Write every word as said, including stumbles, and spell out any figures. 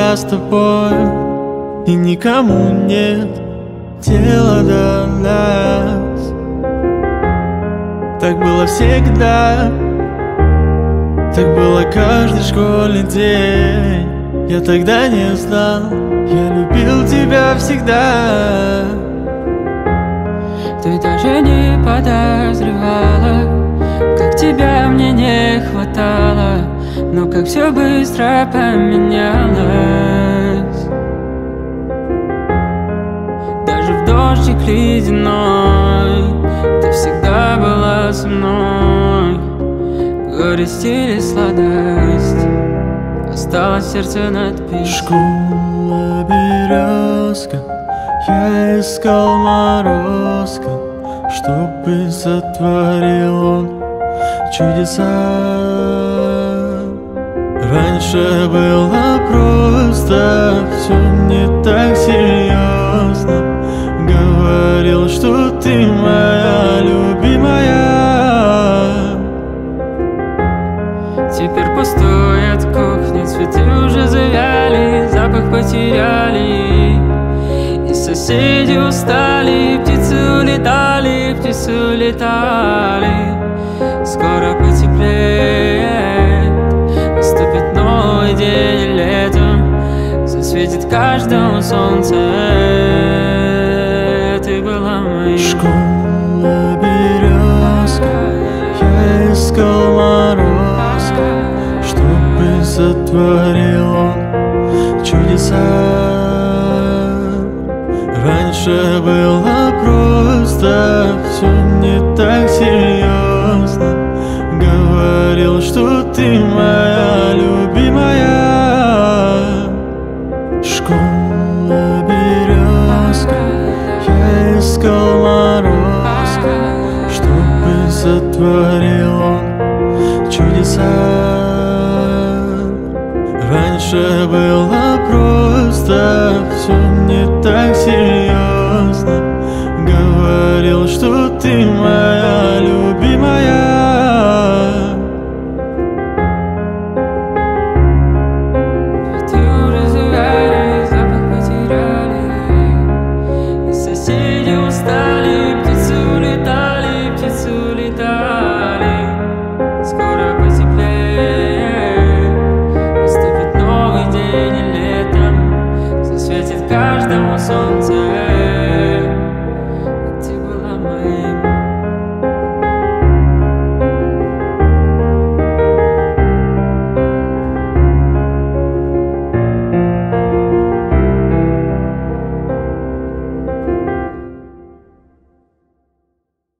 я с тобой, и никому нет дела до нас. Так было всегда, так было каждый школьный день. Я тогда не знал, я любил тебя всегда. Ты даже не подозревала, как тебя мне не хватало, но как все быстро поменялось. Даже в дождик ледяной ты всегда была со мной. Горесть или сладость осталось в сердце надпись. Школа, березка, я искал морозка, чтобы сотворил он чудеса. Раньше было просто, все не так серьезно. Говорил, что ты моя любимая. Теперь пустует кухня, цветы уже завяли, запах потеряли. И соседи устали, птицы улетали, птицы улетали. Скоро потеплеет, наступит новый день, летом засветит каждому солнце. Ты была моей. Школа, березка, я искал морозка, чтобы сотворил он чудеса. Раньше было просто, все не так серьезно. Говорил, что ты моя любимая. Школа, березка, я искал морозка, чтобы сотворил он чудеса. Раньше было просто, все не так серьезно. Говорил, что ты моя.